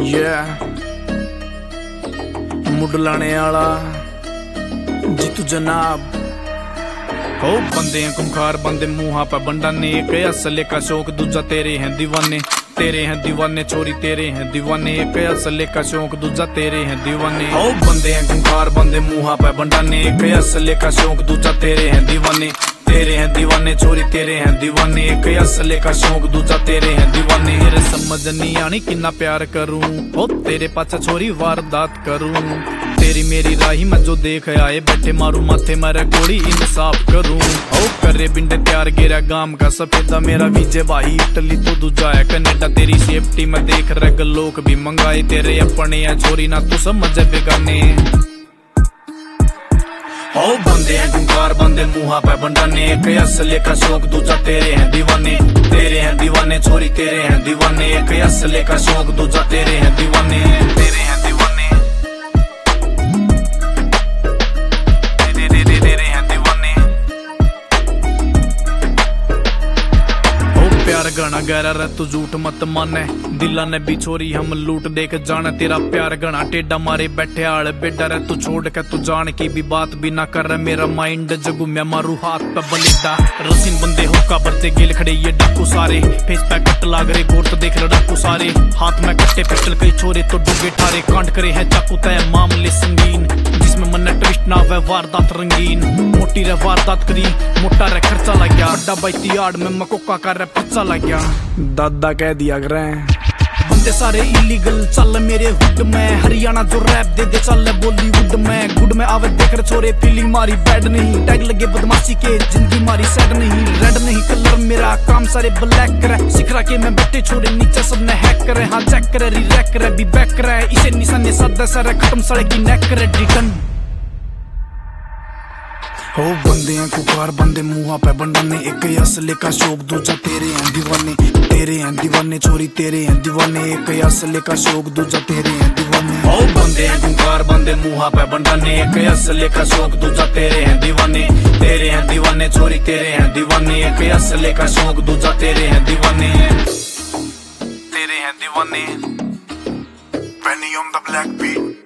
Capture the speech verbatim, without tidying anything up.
Yeah मुड लाने आला जीतू जनाब हो बंदे हैं कुमखार बंदे मुंहा पे बंडा नेक असले का शौक दूजा तेरे हैं दीवाने तेरे हैं दीवाने चोरी तेरे हैं दीवाने एक असले का शौक दूजा तेरे हैं दीवाने हो बंदे हैं कुमखार बंदे मुंहा पे बंडा नेक असले का शौक दूजा तेरे हैं दीवाने तेरे हैं दीवाने चोरी तेरे हैं दीवाने एक असले का शौक दूजा तेरे हैं दीवाने मेरे समझ नहीं आनी कितना प्यार करूं ओ तेरे पाछा छोरी वारदात करूं तेरी मेरी राही मैं जो देख आए बैठे मारू माथे मारे गोली इंसाफ करूं ओ करे बिंडे तैयार गेरा गाम का सफेदा मेरा विजय भाई इटली तो दूजा है कनाडा तेरी सेफ्टी में देख रहे लोग भी मंगाए तेरे अपने है छोरी ना तू समझ बेगाने ओ बंदे हैं गुंगार बंदे मुंहा पे बंडाने एक असले का शौक दूजा तेरे हैं दीवाने तेरे हैं दीवाने छोरी तेरे हैं दीवाने एक असले का शौक दूजा तेरे हैं दीवाने तेरे हैं दीवाने तेरे तेरे हैं दीवाने ओ प्यार गाना गहरा रे तू झूठ मत माने दिला ने भी छोरी हम लूट देख जाने तेरा प्यार गणा टेढ़ा मारे बैठे आल बेडा रे तू छोड़ के तू जान की भी बात भी ना कर मेरा माइंड जगू मैं मारू हाथ पे बलेदा रसीन बंदे हुक्का बरते गिल खड़े ये डाकू सारे फेस पे कट लाग रे गोर तो देख लड़ाकू सारे हाथ में कट्टे पिस्टल कई छोरे तो डुगे ठारे कांड करे है चाकू तय मामले संगीन जिसमें मन ट्विस्ट ना वे वारदात रंगीन मोटी रे वारदात करी मोटा रे खर्चा लग गया बड़ा बैती आड़ में मकोका कर रे पच्चा लग गया दादा कह दिया करे बंदे सारे इलीगल चल मेरे हुड में हरियाणा जो रैप दे दे चल बॉलीवुड में गुड में आवे देख रहे छोरे फीलिंग मारी बैड नहीं टैग लगे बदमाशी के जिंदगी मारी सैड नहीं रेड नहीं कलर मेरा काम सारे ब्लैक करे सिखरा के मैं बैठे छोरे नीचे सब ने हैक करे हाँ जैक करे री रैक करे भी बैक करे इसे निशाने सदा सारे खत्म सड़े की नेक करे रिटर्न हो बंदे हैं कुकार बंदे मुंहा पे बंडाने एक असले का शौक दूजा तेरे हैं दीवाने तेरे हैं दीवाने चोरी तेरे हैं दीवाने एक असले का शौक दूजा तेरे हैं दीवाने हो बंदे हैं कुकार बंदे मुंहा पे बंडाने एक असले का शौक दूजा तेरे हैं दीवाने तेरे हैं दीवाने चोरी तेरे हैं दीवाने एक असले का शौक दूजा तेरे हैं दीवाने तेरे हैं दीवाने Penny on the black beat